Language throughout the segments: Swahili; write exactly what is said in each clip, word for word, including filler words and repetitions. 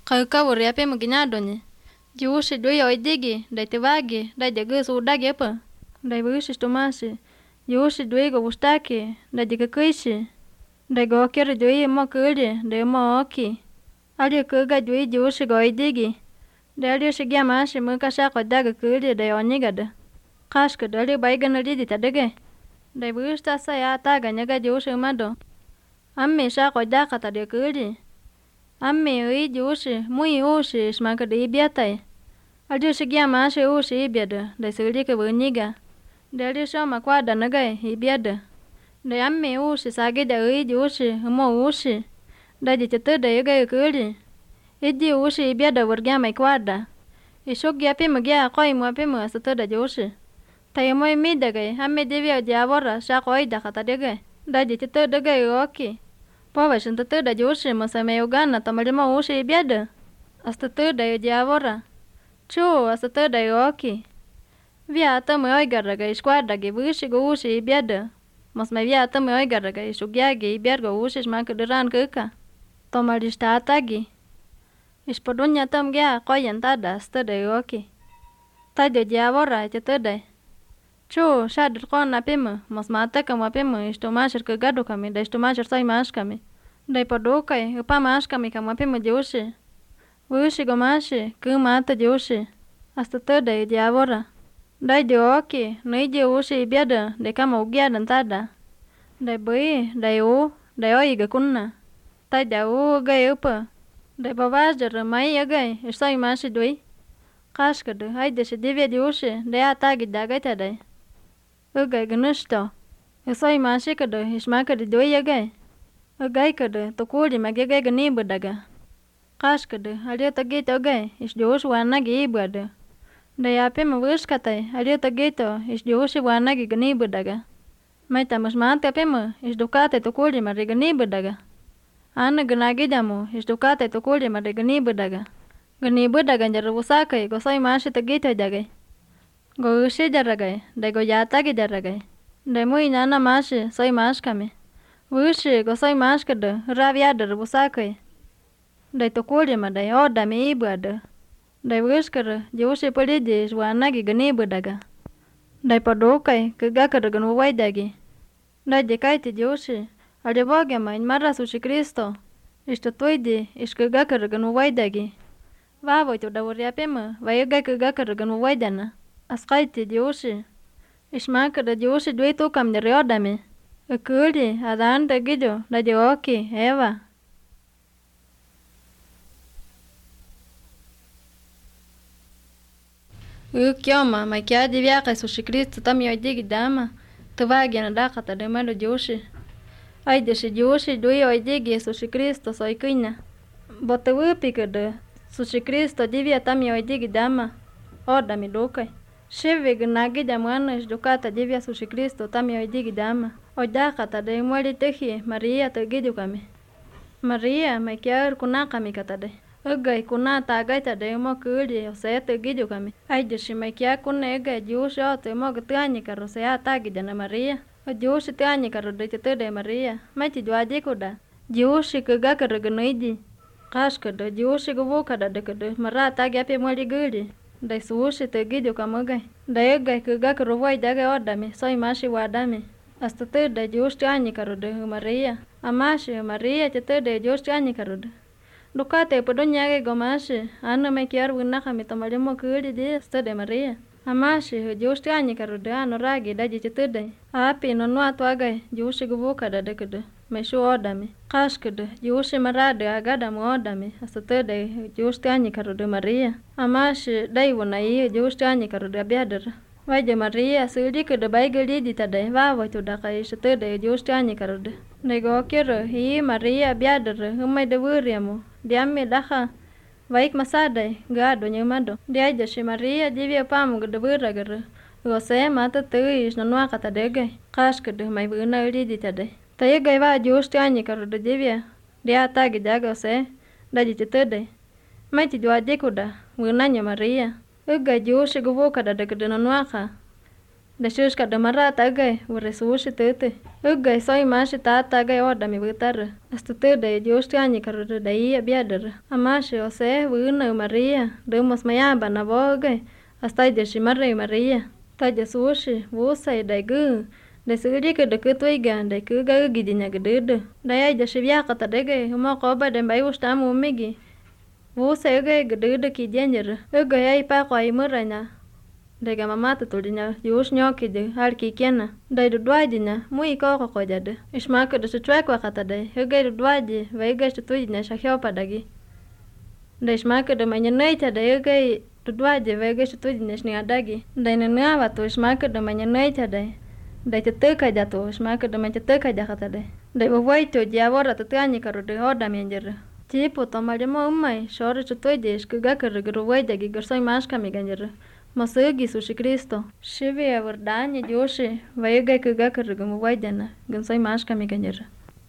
Kaka wuri ape mginadonye. Jiushi doi oidigi, dai tevagi, dai degus udagi apa. Dai bushi stomasi. Jiushi doi go bustaki, dai dikakaisi. Dai go kere doi mo kuri, dai mo oki. Ali kuga doi jiushi go oidigi. Dai ali shigi amashi mukasha kodaga kuri dai onigada. Kashka dali baigana lidi tadage. Dai busta sa ya taga nyaga jiushi umado. Ammi sha kodaka tadi kuri. Ammi ui jiushi mui ushi smaka di ibiatai. Ali shigi amashi ushi ibiada, dai sulika buniga. Dai ali shoma kwada nagai ibiada. Dai ammi ushi sagida ui jiushi umo ushi. Dai jitatu dai yuga kuri. Idi ushi ibiada warga mai kwada. Ishogi api magia koi mu api mu asatu da jiushi. Tai moi mi dagai ammi divya diawara sha koi da kata dagai. Dai jitatu dagai oki. Pawa shantatu da jiushi masame ugana tamalima ushi ibiada. Astatu da diawara. Chu astatu da oki. Via atamu oigaraga iskwada gi bushi go ushi ibiada. Masme via atamu oigaraga ishugiagi ibiarga ushi smaka duran kuka. Tomalista atagi. Ispodunya tam gea koyan tada astatu da oki. Tada diawara jitatu. Chu shadir kon apimu masma ataka mu apimu istomashir kagadu kami da istomashir sai mash kami. Dai podukai upa mash kami kamu apimu jiushi. Ushi go mashi kuma ata jiushi. Astatu da diawara. Dai di oki nai di ushi ibiada dai kama ugiadan tada. Dai bui dai u dai oiga kunna. Tai da u gai upa. Dai bawajar mai agai isai mashi dui. Kashkadu aida shi divya jiushi dai atagi dagai tadai. Ugai ganushto. Isai mashi kadu ismaka di dui agai. Ugai kadu tukuli magiagai ganibu daga. Kashkadu alio tagito agai isdiushi wanagi ibadu. Dai api mu katai alio tagito isdiushi wanagi ganibu daga. Maita musmante api mu isdukate tukuli mari ganibu daga. Anu ganagidamu isdukate tukuli mari ganibu daga. Ganibu daga njarubusakai gosai mashi tagito dagai. Go ushi jaragai, dai go yatagi jaragai. Dai mui nana mashi, sai mash kami. Ushi go sai mash kadu, raviada rubusakai. Dai tukuli ma dai oda mi ibada. Dai ushkara, jiushi polidi iswanagi ganibu daga. Dai padukai, kagakara ganu waidagi. Dai dikaiti jiushi, aliboge ma inmara sushi Kristo. Istatuidi, iskagakara ganu waidagi. Vavo itu dawari apimu, vayugai kagakara ganu waidana. Askaiti jiushi. Ismaka da jiushi dui tukam dari odami. Ukuli adanda gido da oki Eva. Ukioma makia diviaka sushi Kristo tam yoidigi dama. Tuvagi na dakata de mado jiushi. Aide shi jiushi dui oidigi sushi Kristo soikuina. Bota upika de sushi Kristo divia tam yoidigi dama. Odami dukai. Shivi gnagi da mwana isdukata divya sushi Kristo tam yoidigi dama. Oidakata de mwali tehi Maria tagidu kami. Maria makia kuna kami kata de. Ugai kuna tagai tade mo kuri ose tagidu kami. Aide shi makia kuna ega jiushi oto mo gutani karo se atagi dana Maria. O jiushi tani karo de tade Maria. Maiti duadi kuda. Jiushi kagakara ganoidi. Kashka de jiushi gubuka da de kuda. Mara tagi api mwali guri. Dai sushi tagidu kamugai. Dai ugai kagakara wai daga odami. Soi mashi wadami. Astatu da jiushi tani karo de Maria. Amashi Maria tatu de jiushi tani karo de. Dukate podonya go mashi. Anu makiar wuna kami tamalimo kuri di astade Maria. Amashi jiushi tani karo de anu ragi daji tatu de. Api nonu atu agai jiushi gubuka da de kuda. Meshu odami. Kashkudu jiushi marade agada mu odami. Astatu de jiushi tani karo de Maria. Amashi dai wuna i jiushi tani karo de abiadara. Vaide Maria suri kuda baigali di tadai. Vavo itu daka istatu de jiushi tani karo de. Nego kiro hi Maria abiadara. Umay de wuriamu. Diami daka. Vaik masadai. Gado nyumado. Diaida shi Maria divya pamu gada wuragara. Gose mata tui is nanua kata dege. Kashkudu may wuna uri di tadai. Tayo gaiwa jiushi tani karo de divya. Dia tagi daga se. Daji titudai. Maiti duadi kuda. Wunanya Maria. Uga jiushi gubuka da dega dana nuaka. de shushka de marata gay ure sushi tete ugay soy mashi tata gay oda mi butar hasta te de yoshtiani karu de ia biadar amashi ose wuna Maria de mos mayaba na boge hasta de shimarre Maria ta de sushi wusa de gu de suri ke de kutuiga de ku ga gidinya gede de ay de shivya kata de gay mo ko ba de bai ustamu migi wusa gay gede de ki danger ugay ay pa ko ay murana Dega mamata tulinya yush nyoki de harki kiena dai du dwajinya mui ko ko ko jade ismaka de chwek wakata de hege du dwaji vega stu tujinya shakyo padagi de ismaka de manya naita de hege du dwaji vega stu tujinya shni adagi de nana wa to ismaka de manya naita de de te ka ja to ismaka de manya te ka ja kata de de bo vai to ja wora to tani karu de oda menjer tipo to mare mo mai shore stu tujish ku ga karu gru vai de gi garsai maska mi ganjer Masagi sushi Kristo. Shivi avardanya joshi. Vayega kuga karagamu vaidana. Gansai mashka mi ganjera.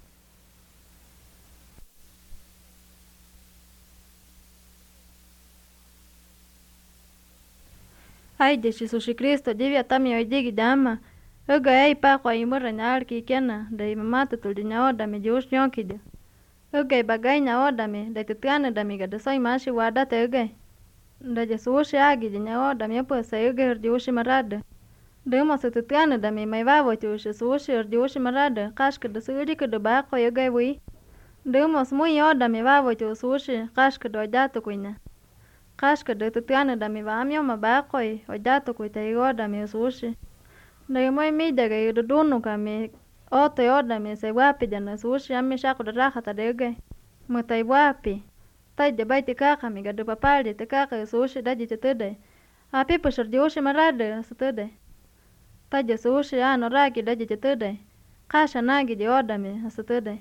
Ai deshi sushi Kristo. Divya tami oidigi dama. Uga ai pa kwa imura na arki kena. Da imamata tuldinya oda mi josh nyokide. Uga i bagay na oda mi. Da tutana da mi gada sai mashi wadate uga. Da Jesusi agi dinya oda mi apa saya ger Jesusi marada. Da ma sa tutana da mi mai vavo tu Jesusi er Jesusi marada kashka da suri ka da ba ko yoga wi. Da ma smu oda mi vavo tu Jesusi kashka da dato kuina. Kashka da tutana da mi va mi ma ba ko o dato kuita oda mi Jesusi. Da mo mi da ga do dono ka mi oto oda mi se wapi da na Jesusi ami shako da raha ta de ga. Mo tai wapi. Tai de bai te kaka mi ga de papali te kaka sushi da jite tede. A pipo shor joshi marade sa tede. Tai de sushi ano ragi da jite tede. Kasha nagi de oda mi sa tede.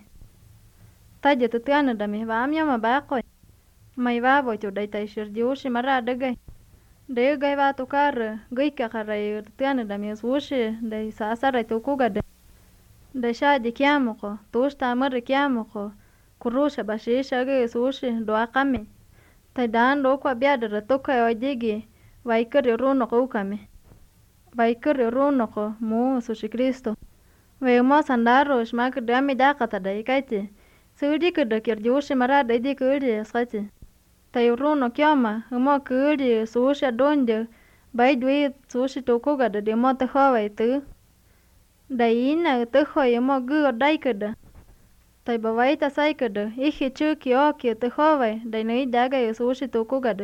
Tai de tutiana da mi va amya ma ba ko. Mai va vo to dai tai shor joshi marade gai. De gai va to kar gai ka kare tutiana da mi sushi dai sa sara to ku ga de. De sha de kiamo ko to sta mar kiamo ko. Kurusha bashisha ge sushi do akame. Tai dan do kwa biada toka oidigi. Vaikari runo ko ukame. Vaikari runo ko mu sushi Kristo. Vai mo sandaro shmak dami dakata da ikaiti. Sudi kuda kir jushi marada idi kuri skati. Tai runo kioma mo kuri sushi adonde. Bai dui sushi tokuga da de mo te hoa itu. Da ina te hoa mo gu dai kuda. Tai bawai ta sai kada ihi chuki oki te hove dai nei daga yo sushi to kugada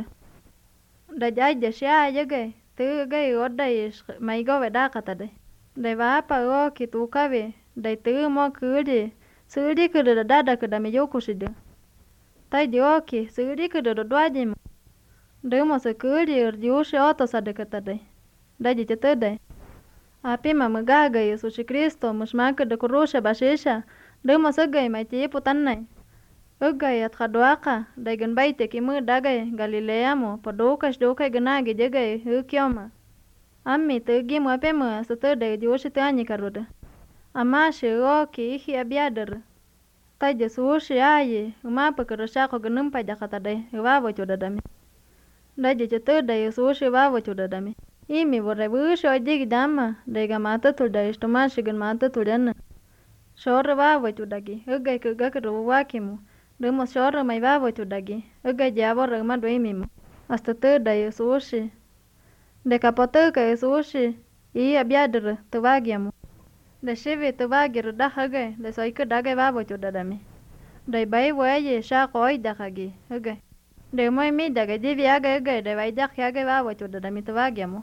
da jai de sha yage te ga yo dai mai go veda kata de dai va pa oki tu kave dai te mo kudi suri kuda da da kada me yokushide tai de oki suri kuda do dwaji mo de mo se kudi er yushi oto sadekata de da ji te de api mamaga yo sushi Kristo mushmaka de kurusha bashisha de mo sagay mai ti putanay ugay at kadwaka daygan bayte kimu dagay Galilea mo padukas dukay ganagi jagay hukyoma ammi tugi mo apema sa tuday diyoshi tani karuda amashi oki ihi abiadar tay Jesushi ayi umapa karasha ko ganum pa jakata day wavo chudadami daje tuday Jesushi wavo chudadami imi borre busho digi dama dayga mata tuday istomashi gan mata tudana Shore vavo chudagi, ugay kugakru wakimu. Dumo shore mai vavo chudagi, ugay javo rama duimimu. Hasta tuda Jesushi. De kapotuka Jesushi, i abiadr tuvagiamu. De shivi tuvagir dahage, de soiku dage vavo chudadami. De bai waye shako oi dahagi, ugay. De moi mi daga divi aga ugay, de vai dahage vavo chudadami tuvagiamu.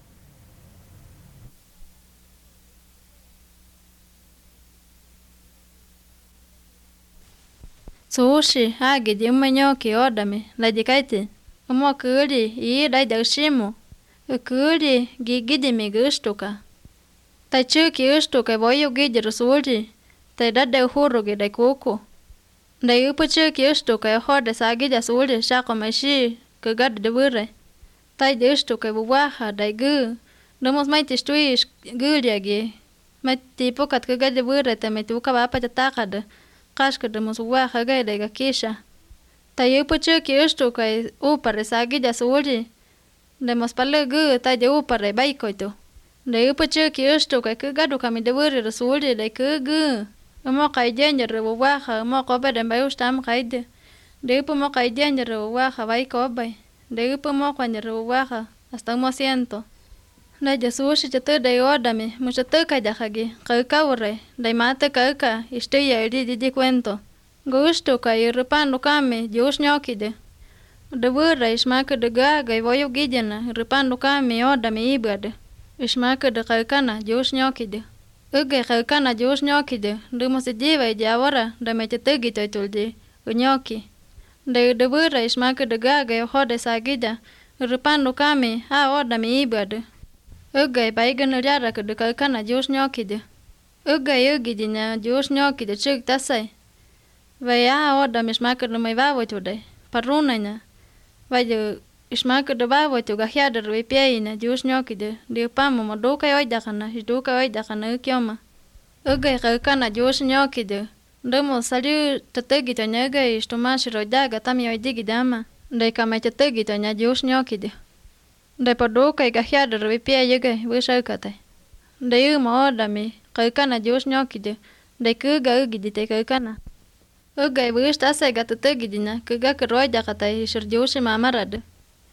Sushi agi di umanyoki odami la dikaiti umo kuri i dai daushimu kuri gigidi mi gustuka tai chuki ustuka voyo gidi suri tai dada huru gi dai kuku dai upu chuki ustuka horde sagida suri shako mashi kugad de bure tai de ustuka buwaha dai gu domos mai tistui guri agi mai tipo kat kugad de bure te mai tuka bapa tatakada Kashka de muswa haga de kisha. Tayu puchu ki ustu kai upare sagi ja suri. De mospale gu ta de upare baikoito. Dai upa cheki esto kai ke gado kami de wuri rasulde dai ke gu. Mo kai denja re waha mo ko ba den bai ustam kai de. Dai upa mo kai denja re waha bai ko bai. Dai upa mo kwa re waha hasta mo siento. Dai Jesus chete dai odame mo chete kai da hagi kai ka ure dai mate kai ka este ya di di cuento. Gusto kai repando kame Dios nyokide. De wura ismaka de gaga i voyo gidjana repando kame odame ibade. Ismaka de kaukana Dios nyokide. Uge kaukana Dios nyokide. De mose diva i diawara da me tetegi toituldi. Unyoki. De de wura ismaka de gaga i hode sagida. Repando kame a odame ibade. Uge baigana rara de kaukana Dios nyokide. Uge ugidina Dios nyokide chuk tasai. Vai a odame ismaka de mai vavo tude. Parunanya. Vai de ismaka de vavo tu gahiada rui piaina Dios nyokide. De pamo mo doka oidakana doka oidakana ukioma. Uge kaukana Dios nyokide. Demo saliu tategi to nyaga istomashi roidaga tami oidigi dama. De kama tategi to nya Dios nyokide. De podoka gahiada rui piaga wishaukate. De uma odame kaukana Dios nyokide. De kuga ugidi te kaukana. Uga wista sega tatagidina kuga kroida kata ishir Dios mamarad.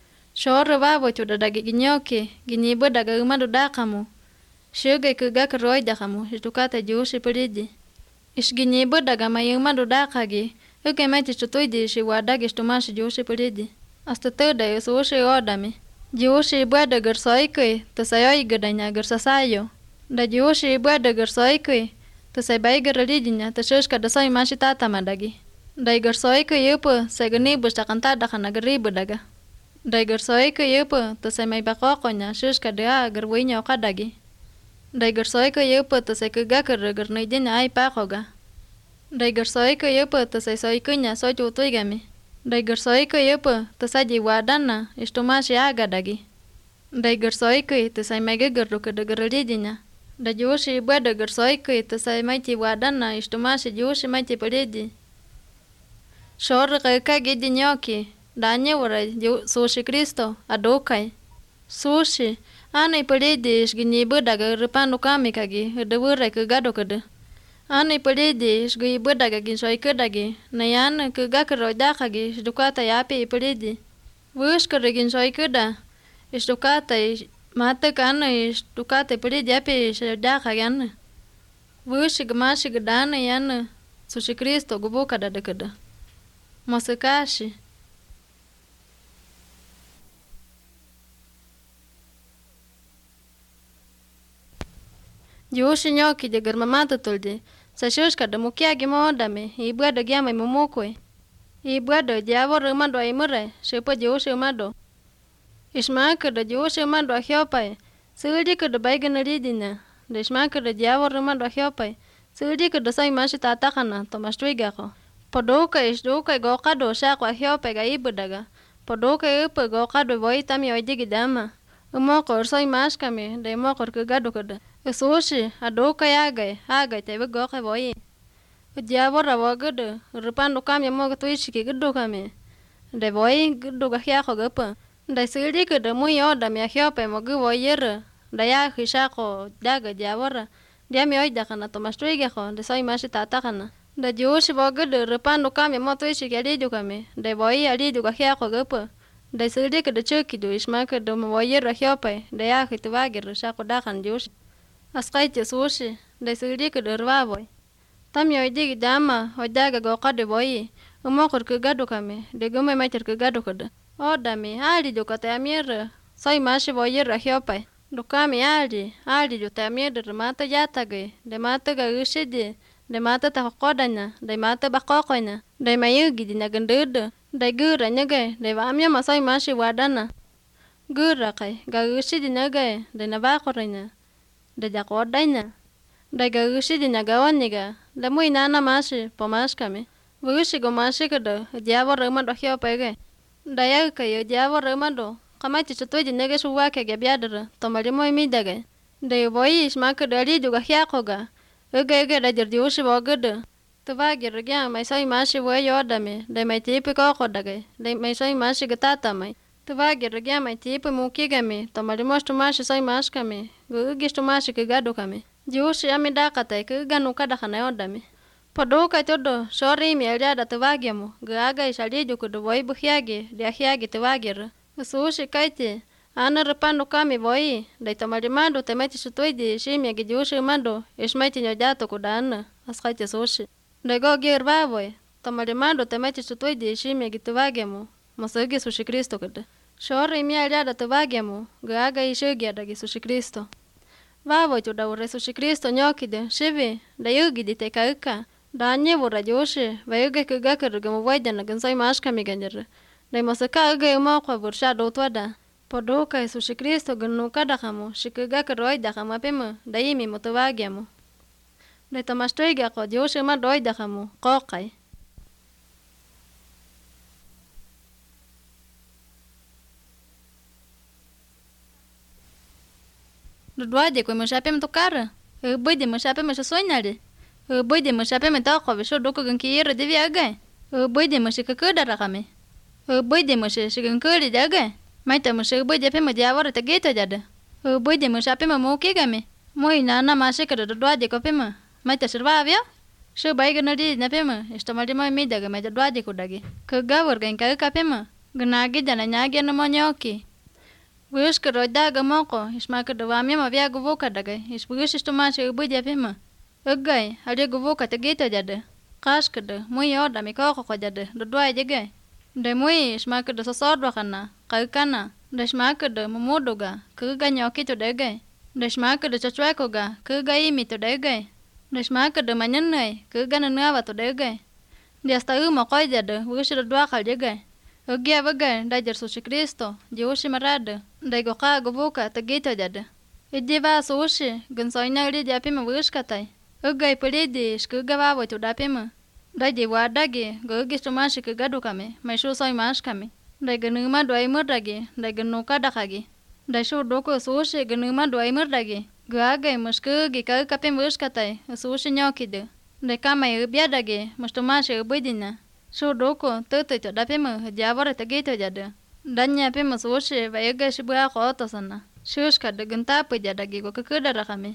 Shore vavo tu daga ginyoke ginibo daga umado dakamu. Shuga kuga kroida kamu itukata Dios peridi. Ish ginibo daga mai umado dakagi. Uga meti tutoidi shi wadaga istumashi Dios peridi. Hasta toda Yesus odame. Dios ibada gersoike tasayoi gadanya gersasayo. Da Dios ibada gersoike to sai bai garalidinya to shushka da sai mashi tata madagi. Dai garsoi ke yupo sai gani busta kanta da kana garibu daga. Dai garsoi ke yupo to sai mai bakokonya shushka da garwinya kadagi. Dai garsoi ke yupo to sai kuga ker garnai dinya ai pakoga. Dai garsoi ke yupo to sai soi kunya soi tutuigami. Dai garsoi ke yupo to sai jiwadana istumashi aga dagi. Dai garsoi ke to sai mai gagarru ke da garalidinya. Da Dios ibada gersoike to sai maiti wadana istumashi Dios maiti peridi. Shor ka gidi nyoki danye wara sushi Kristo adokai. Sushi ana peridi isgini budaga repanu kami kagi de wura ke gado kede. Ana peridi isgi budaga ginsoi kedagi nayan ke gakro dakagi dukata yapi peridi. Wus kere ginsoi keda isdukata mata kana is tukate peridi api sedaka yan. Wushi gamashi gedana yan sushi Kristo gubuka da dekada. Mosekashi. Diushi nyoki de germamata tuldi. Sashushka da mukiagi modame ibwa da gyama mumukwe. Ibwa da diavo rumado imure shepa Diushi umado. Ismaka da Dios mando a hiopai, sudika da baigana ridina, da ismaka da diavor mando a hiopai, sudika da sai mashi tatakana, tomastuigako. Podoka isduka gokado shako a hiopai ga ibudaga, podoka upa gokado voi tami oidigi dama, umokor sai mashkami, da imokor kugado kada. Usushi, adoka yagai, agai tebe goka voi. Diavor avogado, rupando kami moga tuishiki gudu kami, da voi gudu ga hiako gapa. Da siri ke da muy oda mi ahiope mo gu voyer da ya hishako daga diavora dia mi oida kana to mastruige ho da sai mashi tata kana da jushi bogu de repando kami mo tuishi ke lidu kami da voi alidu ga hiako gupo da siri ke da chuki du isma ke da mo voyer ahiope da ya hitu vagir shako da kan jushi asqaiti sushi da siri ke da rvavoi tam yo idigi dama odaga go qade voi umo kur ke gadu kami de gume maiter ke gadu kada. Odami, ali do kata amir, sai mashi voyer ahiopai. Do kami ali, ali do tamir de mata yatage, de mata garushidi, de mata takodana, de mata bakokoina, de mayugi dina gandudu, de gura nyage, de vamya masai mashi wadana. Gura kai, garushidi nage, de navakorina, de jakodaina, de garushidi nagawaniga, de muy nana mashi, pomashkami. Vushi go mashi kada, diavo remado ahiopai. Daya kayo diavo remado, kamati chutoi di nege suwake ge biadara, tomarimo imidaga. Dayo boyi ismaka dari juga hiakoga. Uga uga da dir diushi bogada. Tuvagi ragya mai sai mashi wo yodame, dai mai tipi koko daga, dai mai sai mashi gatata mai. Tuvagi ragya mai tipi mukigami, tomarimo stu mashi sai mashkami, gugis tumashi ke gado kami. Jiushi amida katai ke ganu kada kana odami. Padoka todo shori mi aliada tevagemo, gaga ishalijo kudo voi buhiage, diahiage tevagera. Sushi kaiti, ana repano kami voi, dai tamarimando temeti sutuidi shimi agi jiushi mando, ishmaiti nyojato kudana, askaiti sushi. Dai go gerva voi, tamarimando temeti sutuidi shimi agi tevagemo, masugi sushi Kristo kudo. Shori mi aliada tevagemo, gaga ishugi adagi sushi Kristo. Vavo tu da ure sushi Kristo nyokide, shivi, da yugi di te kauka. Da nye vura joshi, va yugi ke gakar gamo vaida na gansai mashka mi ganjara. Da masaka uga yuma kwa vursha do twada. Podoka sushi Kristo ganu kada kamo, shike gakar vaida kama pema, da imi mutavagemo. Da tamashtoiga kwa joshi ma doida kamo, kokai. Dudwaje kwa mshape mtokara. Budi mshape mshasonari. Budi mshape mtako visho doko gankiyera devi aga. Budi mshika kudara kame. Budi mshika nkuri daga. Maita mshika budi pe mdiawara tageta jada. Budi mshape mamuki game. Moi nana mashika dudwaje kwa pema. Maita shirva avya. Shu baiga nari na pema. Ishtamari ma midaga maita dudwaje kudagi. Kagawar ganka ka pema. Gnagi jana nyagi na monyoki. Wish ka rodaga moko, ismaka dawami ma via guvoka daga, is wish is to mash a budia pima. Ugay, hadi guvoka tagita jada. Kashkada, muy oda mi koko jada, the dry jagay. The muy ismaka the sosodwakana, kalkana, the smaka the mumudoga, kuganyoki to dagay. The smaka the chachwakoga, kugaimi to dagay. The smaka the manyanay, kugananava to dagay. The astauma koyada, wish the dwakal jagay. Ugia vaga, dajar sushi Kristo, jiushi marada, daigo ka govuka tagita jada. Idiva sushi, gunsoina ridi apima wishkatai. Ugai polidi, shkuga vavo to dapima. Daidi wadagi, gugis to mashi kagadukame, my shoe soy mashkame. Daiganuma do I murdagi, daiganuka dakagi. Daishu doko sushi, ganuma do I murdagi. Gaga mushkugi kakapim wishkatai, a sushi nyokide. Daikama ubiadagi, mustomashi ubidina. Shu doko, tutu to dapima, diavora tagito jada. Danya pima sushi, vaiga shibua kota sana. Shushka de guntapu jadagi go kakuda rakame.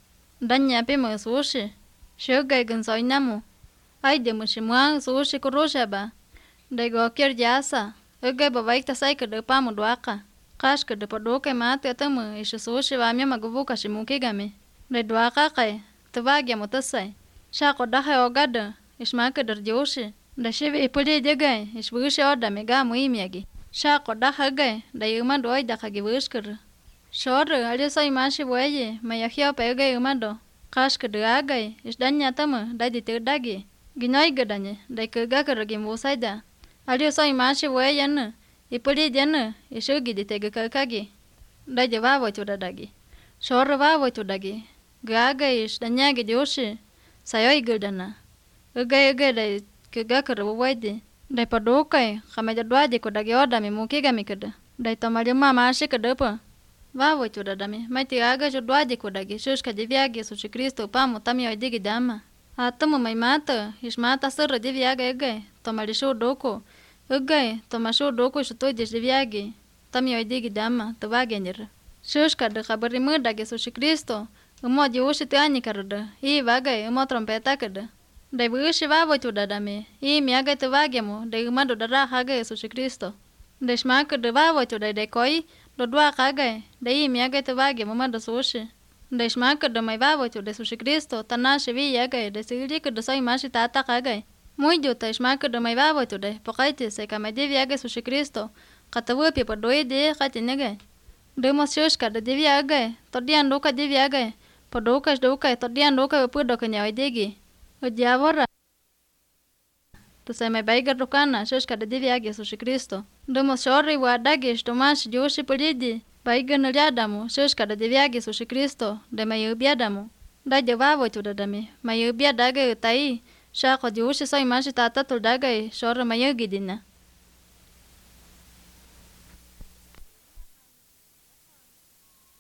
Danya pima sushi. Shuga gunsoi namu. Aide mushimwa sushi kuroshaba. Daigo kir jasa. Uga bavaikta saika de pamu duaka. Kashka de podoka mate atamu, isha sushi vamya maguvuka shimukigame. De duaka kai, tavagya mutasai. Shako daha ogada, ishmaka der joshi. Da shivi ipuli jagay, ish vushi oda mega muimiagi. Shako da hagay, da yuma doi da hagi vushkar. Shor, ali soy mashi waye, mayahio pega yumado. Kashka de agay, ish danya tama, da di tirdagi. Ginoy gadanye, da kagakar gim vusaida. Ali soy mashi waye na, ipuli jana, ishugi di tega kakagi. Da javavo chudadagi. Shor vavo chudagi. Gagay ish danyagi joshi, sayoy gudana. Ugay ugay da kagakar waide. Dai padokai, kame jadwaje kudagi oda mi mukiga mikada. Dai tamarima mashi kadapa. Vavo chudadami, maiti aga jadwaje kudagi, shushka diviagi sushi Kristo pamu tami oidigi dama. Atamu mai mata, ishmata sirra diviaga egay, tamarishu doko. Egay, tamashu doko shutoi diviagi, tami oidigi dama, tavagenjir. Shushka de kabarimu dagi sushi Kristo, umo jiushi tiani karuda, ii vagay, umo trompeta kada. Dai vushi vavo chudadami, ii miaga tavagemo, dai umado dara haga sushi Kristo. Dai shmaka de vavo chudai dai koi, dodwa haga, dai ii miaga tavagemo mado sushi. Dai shmaka de mai vavo chudai sushi Kristo, tanashi vi yaga, dai sirika de soy mashi tata haga. Muy juta shmaka de mai vavo chudai, pokaiti se kama divi yaga sushi Kristo, katavupi pa doi de kati nega. Demo shushka de divi yaga, todian doka divi yaga, padoka shdoka, todian doka pudoka nyawa digi. Odiavora. Tu sai mai baiga rukana, shushka de diviagi sushi Kristo. Domo shori wadagi, shtomash joshi polidi. Baiga naliadamu, shushka de diviagi sushi Kristo, de mai ubiadamu. Dai javavo chudadami, mai ubiadaga utai. Shako joshi soy mashi tata tuldagai, shora mai ugidina.